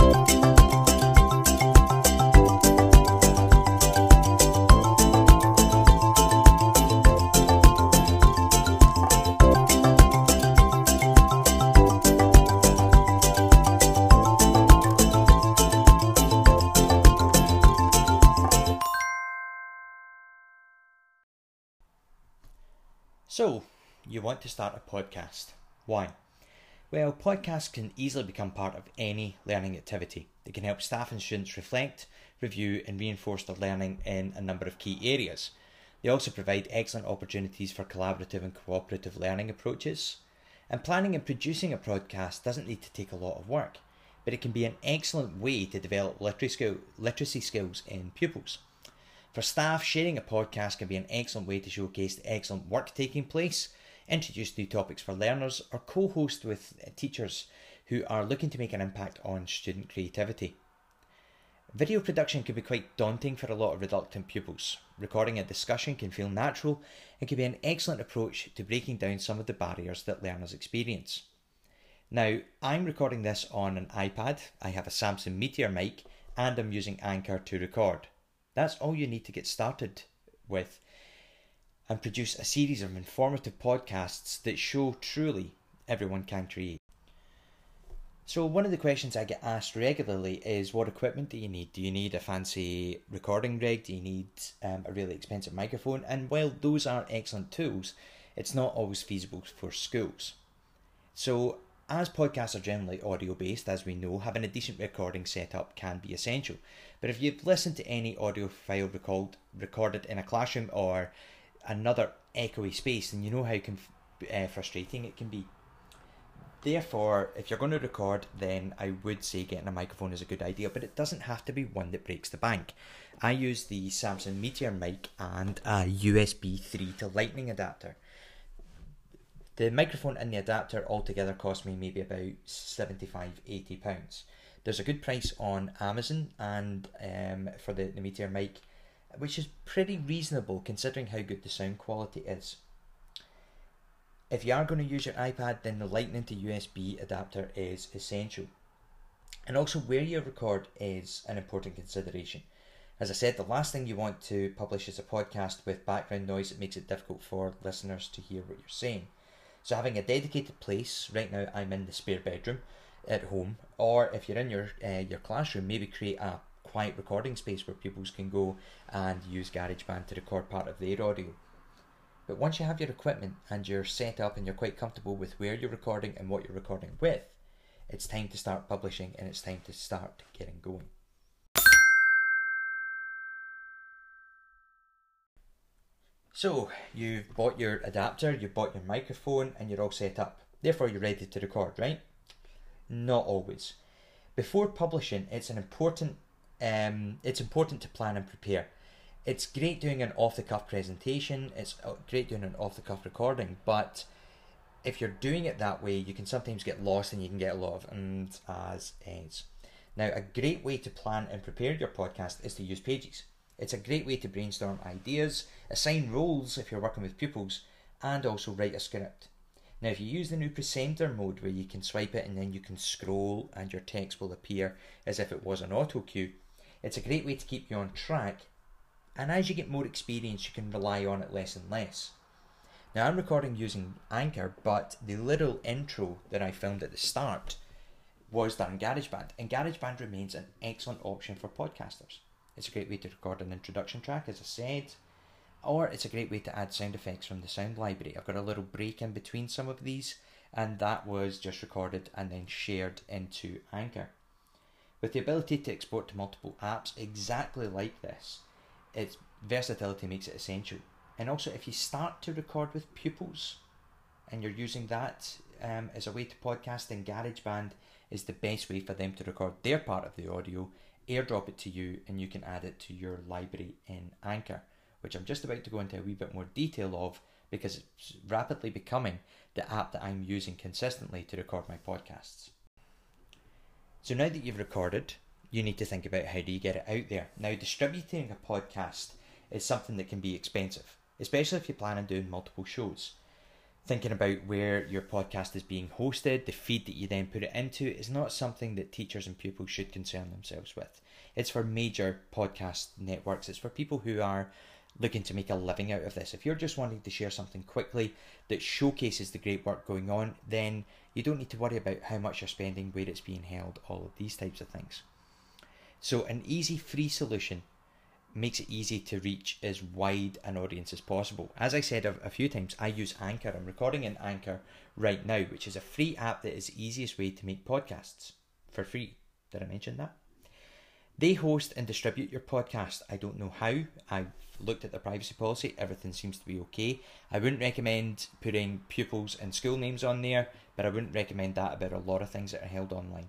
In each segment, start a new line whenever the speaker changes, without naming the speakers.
So, you want to start a podcast. Why? Well, podcasts can easily become part of any learning activity. They can help staff and students reflect, review and reinforce their learning in a number of key areas. They also provide excellent opportunities for collaborative and cooperative learning approaches. And planning and producing a podcast doesn't need to take a lot of work, but it can be an excellent way to develop literacy skills in pupils. For staff, sharing a podcast can be an excellent way to showcase the excellent work taking place, introduce new topics for learners, or co-host with teachers who are looking to make an impact on student creativity. Video production can be quite daunting for a lot of reluctant pupils. Recording a discussion can feel natural and can be an excellent approach to breaking down some of the barriers that learners experience. Now, I'm recording this on an iPad, I have a Samsung Meteor mic, and I'm using Anchor to record. That's all you need to get started with and produce a series of informative podcasts that show truly everyone can create. So one of the questions I get asked regularly is, what equipment do you need? Do you need a fancy recording rig? Do you need a really expensive microphone? And while those are excellent tools, it's not always feasible for schools. So as podcasts are generally audio based, as we know, having a decent recording setup can be essential. But if you've listened to any audio file recorded in a classroom or another echoey space, then you know how frustrating it can be. Therefore, if you're going to record, then I would say getting a microphone is a good idea, but it doesn't have to be one that breaks the bank. I use the Samsung Meteor mic and a USB 3 to Lightning adapter. The microphone and the adapter altogether cost me maybe about £75-80. There's a good price on Amazon and for the Meteor mic, which is pretty reasonable considering how good the sound quality is. If you are going to use your iPad, then the Lightning to USB adapter is essential. And also where you record is an important consideration. As I said, the last thing you want to publish is a podcast with background noise that makes it difficult for listeners to hear what you're saying. So having a dedicated place, right now I'm in the spare bedroom at home, or if you're in your classroom, maybe create a quiet recording space where pupils can go and use GarageBand to record part of their audio. But once you have your equipment and you're set up and you're quite comfortable with where you're recording and what you're recording with, it's time to start publishing and it's time to start getting going. So, you've bought your adapter, you've bought your microphone, and you're all set up. Therefore, you're ready to record, right? Not always. Before publishing, it's important to plan and prepare. It's great doing an off-the-cuff presentation, it's great doing an off-the-cuff recording, but if you're doing it that way, you can sometimes get lost and you can get a lot of ums, as, ends. Now, a great way to plan and prepare your podcast is to use Pages. It's a great way to brainstorm ideas, assign roles if you're working with pupils, and also write a script. Now, if you use the new presenter mode where you can swipe it and then you can scroll and your text will appear as if it was an auto cue, it's a great way to keep you on track. And as you get more experience, you can rely on it less and less. Now, I'm recording using Anchor, but the little intro that I filmed at the start was done in GarageBand, and GarageBand remains an excellent option for podcasters. It's a great way to record an introduction track, as I said, or it's a great way to add sound effects from the sound library. I've got a little break in between some of these, and that was just recorded and then shared into Anchor. With the ability to export to multiple apps exactly like this, its versatility makes it essential. And also, if you start to record with pupils and you're using that as a way to podcast, then GarageBand is the best way for them to record their part of the audio, airdrop it to you, and you can add it to your library in Anchor, which I'm just about to go into a wee bit more detail of because it's rapidly becoming the app that I'm using consistently to record my podcasts. So now that you've recorded, you need to think about how do you get it out there. Now, distributing a podcast is something that can be expensive, especially if you plan on doing multiple shows. thinking about where your podcast is being hosted, the feed that you then put it into, is not something that teachers and pupils should concern themselves with. It's for major podcast networks. It's for people who are looking to make a living out of this. If you're just wanting to share something quickly that showcases the great work going on, then you don't need to worry about how much you're spending, where it's being held, all of these types of things. So an easy, free solution makes it easy to reach as wide an audience as possible. As I said a few times, I use Anchor. I'm recording in Anchor right now, which is a free app that is the easiest way to make podcasts for free. Did I mention that? They host and distribute your podcast. I don't know how. I've looked at the privacy policy. Everything seems to be okay. I wouldn't recommend putting pupils and school names on there, but I wouldn't recommend that about a lot of things that are held online.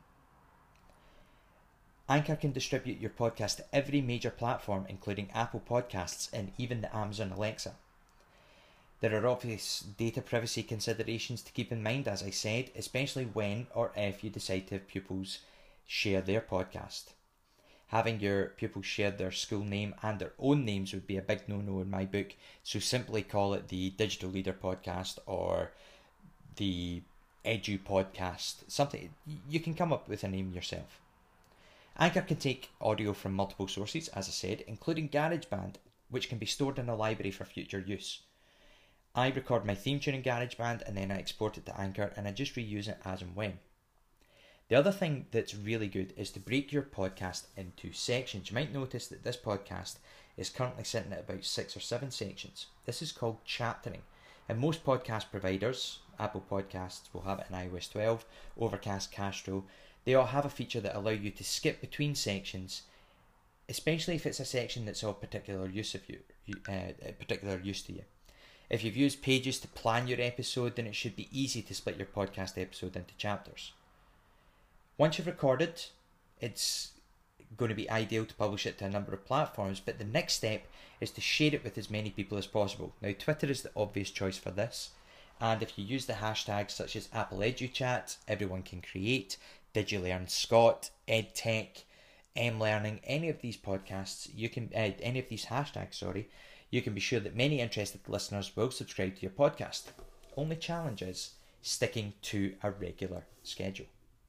Anchor can distribute your podcast to every major platform, including Apple Podcasts and even the Amazon Alexa. There are obvious data privacy considerations to keep in mind, as I said, especially when or if you decide to have pupils share their podcast. Having your pupils share their school name and their own names would be a big no-no in my book, so simply call it the Digital Leader Podcast or the Edu Podcast. Something you can come up with a name yourself. Anchor can take audio from multiple sources, as I said, including GarageBand, which can be stored in a library for future use. I record my theme tune in GarageBand and then I export it to Anchor and I just reuse it as and when. The other thing that's really good is to break your podcast into sections. You might notice that this podcast is currently sitting at about 6 or 7 sections. This is called chaptering. And most podcast providers, Apple Podcasts will have it in iOS 12, Overcast, Castro, they all have a feature that allow you to skip between sections, especially if it's a section that's of particular use to you. If you've used Pages to plan your episode, then it should be easy to split your podcast episode into chapters. Once you've recorded, it's going to be ideal to publish it to a number of platforms, but the next step is to share it with as many people as possible. Now, Twitter is the obvious choice for this, and if you use the hashtags such as Apple EduChat, Everyone Can Create, DigiLearnScott, EdTech, mLearning, any of these podcasts, any of these hashtags, you can be sure that many interested listeners will subscribe to your podcast. Only challenge is sticking to a regular schedule.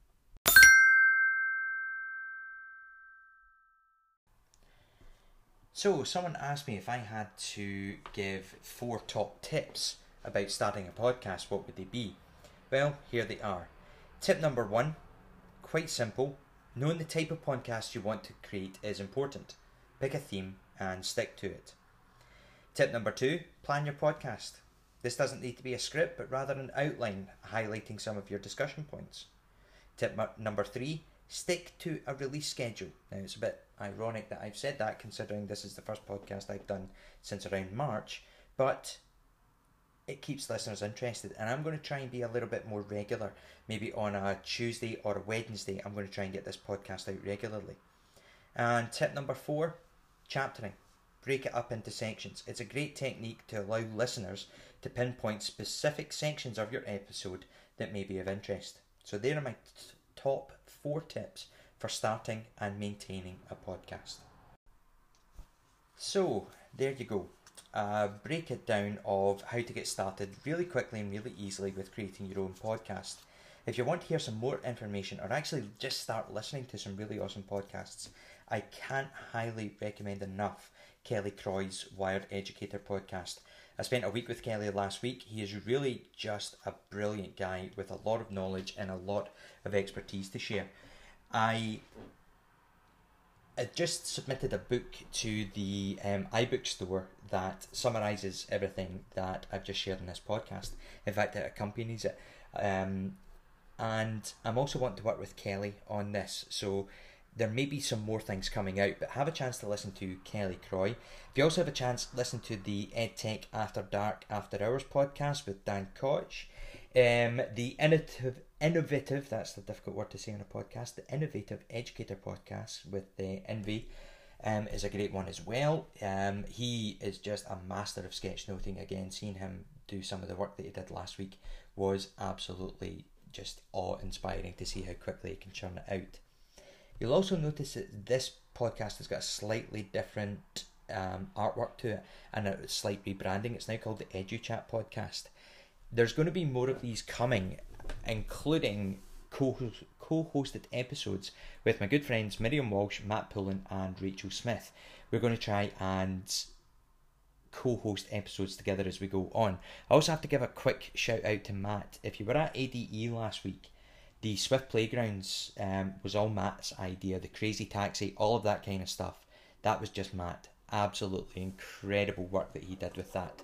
So, someone asked me if I had to give 4 top tips about starting a podcast, what would they be? Well, here they are. Tip number 1, quite simple. Knowing the type of podcast you want to create is important. Pick a theme and stick to it. Tip number 2, plan your podcast. This doesn't need to be a script, but rather an outline highlighting some of your discussion points. Tip number 3, stick to a release schedule. Now, it's a bit ironic that I've said that, considering this is the first podcast I've done since around March, but it keeps listeners interested, and I'm going to try and be a little bit more regular. Maybe on a Tuesday or a Wednesday, I'm going to try and get this podcast out regularly. And tip number 4, chaptering. Break it up into sections. It's a great technique to allow listeners to pinpoint specific sections of your episode that may be of interest. So there are my top 4 tips for starting and maintaining a podcast. So there you go. Break it down of how to get started really quickly and really easily with creating your own podcast. If you want to hear some more information or actually just start listening to some really awesome podcasts, I can't highly recommend enough Kelly Croy's Wired Educator podcast. I spent a week with Kelly last week. He is really just a brilliant guy with a lot of knowledge and a lot of expertise to share. I just submitted a book to the iBook store that summarises everything that I've just shared in this podcast. In fact, it accompanies it. And I'm also wanting to work with Kelly on this, so there may be some more things coming out, but have a chance to listen to Kelly Croy. If you also have a chance, listen to the EdTech After Dark After Hours podcast with Dan Koch. The innovative, that's the difficult word to say on a podcast, the Innovative Educator podcast with Envy is a great one as well. He is just a master of sketchnoting. Again, seeing him do some of the work that he did last week was absolutely just awe-inspiring to see how quickly he can churn it out. You'll also notice that this podcast has got a slightly different artwork to it and a slight rebranding. It's now called the EduChat podcast. there's going to be more of these coming, including co-hosted episodes with my good friends Miriam Walsh, Matt Pullen and Rachel Smith. We're going to try and co-host episodes together as we go on. I also have to give a quick shout out to Matt. If you were at ADE last week, the Swift Playgrounds was all Matt's idea. The Crazy Taxi, all of that kind of stuff, that was just Matt. Absolutely incredible work that he did with that.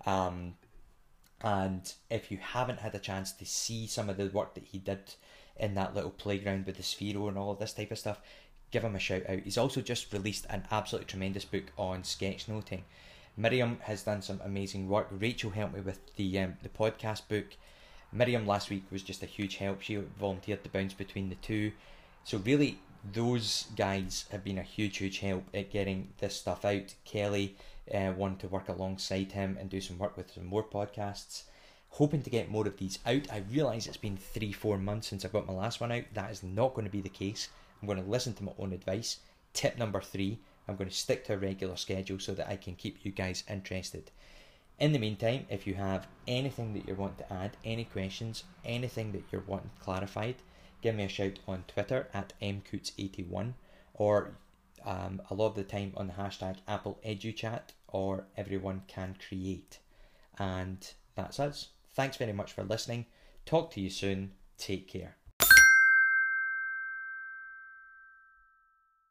And if you haven't had a chance to see some of the work that he did in that little playground with the Sphero and all of this type of stuff, give him a shout out. He's also just released an absolutely tremendous book on sketchnoting. Miriam has done some amazing work. Rachel helped me with the podcast book. Miriam last week was just a huge help. She volunteered to bounce between the two. So really, those guys have been a huge help at getting this stuff out. Kelly wanted to work alongside him and do some work with some more podcasts. Hoping to get more of these out. I realise it's been 3-4 months since I got my last one out. That is not going to be the case. I'm going to listen to my own advice. Tip number 3, I'm going to stick to a regular schedule so that I can keep you guys interested. In the meantime, if you have anything that you want to add, any questions, anything that you're wanting clarified, give me a shout on Twitter at mcoots81, or a lot of the time on the hashtag AppleEduChat or Everyone Can Create. And that's us. Thanks very much for listening. Talk to you soon. Take care.